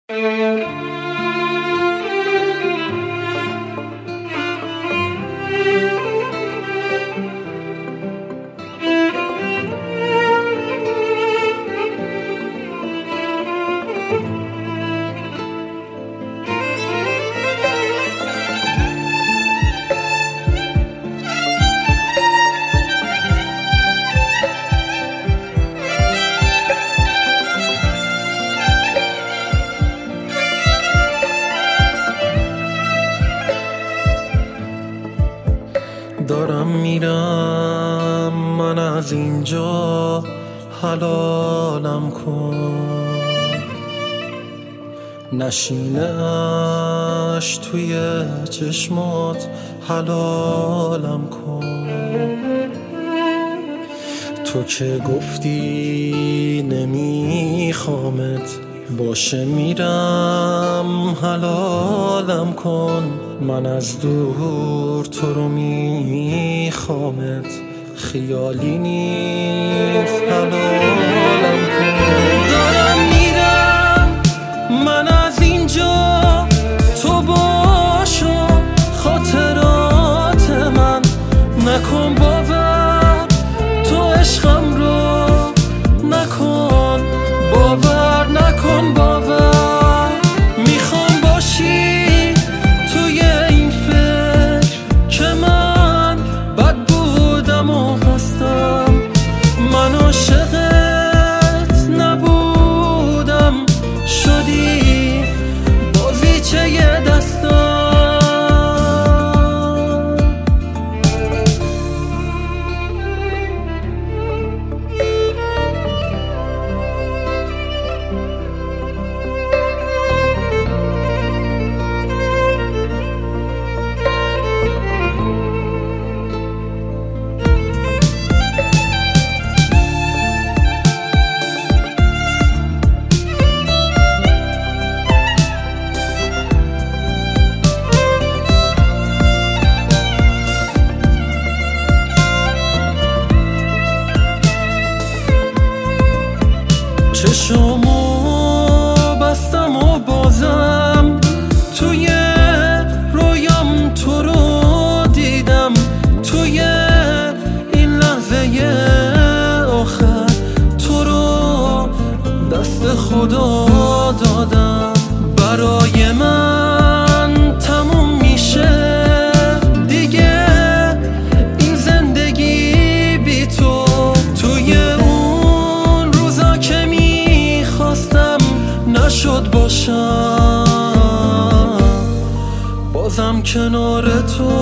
دارم میرم من از اینجا، حلالم کن، نشینش توی چشمات، حلالم کن. تو که گفتی نمیخوامت، باشه میرم حلالم کن، من از دور تو رو میخوامت، خیالی نیست حلالم کن. دارم میرم من از اینجا، تو باشو خاطرات من، نکن باور تو عشقم رو، نکن باور، نکن باور. میخوام باشی توی این فکر که من بد بودم و هستم، من عاشقت نبودم، شدی بازیچه دستم. چشمو بستم و بازم توی رویام تو رو دیدم، توی این لحظه آخر تو رو دست خدا دادم. برای من تموم میشه دیگه این زندگی بی تو، توی اون روزا که نشد باشم بازم کنار تو.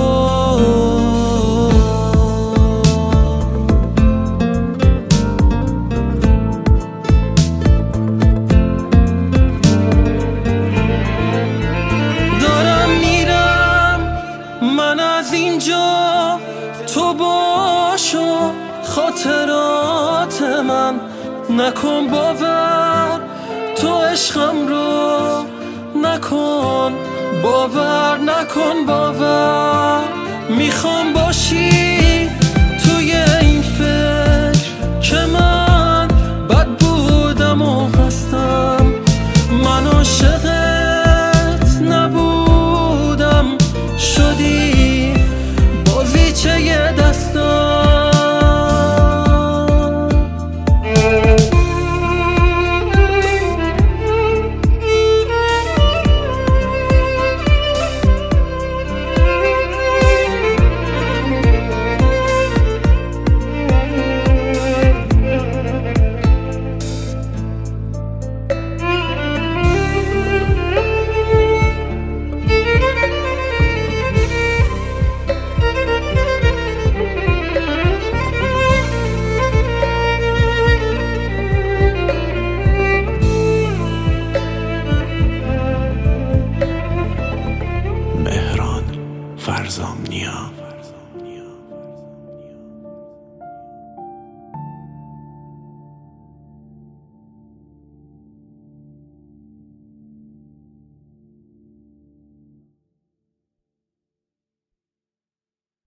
دارم میرم من از اینجا، تو باشو خاطرات من، نکن باور تو عشقم رو، نکن باور، نکن باور. میخوام باشی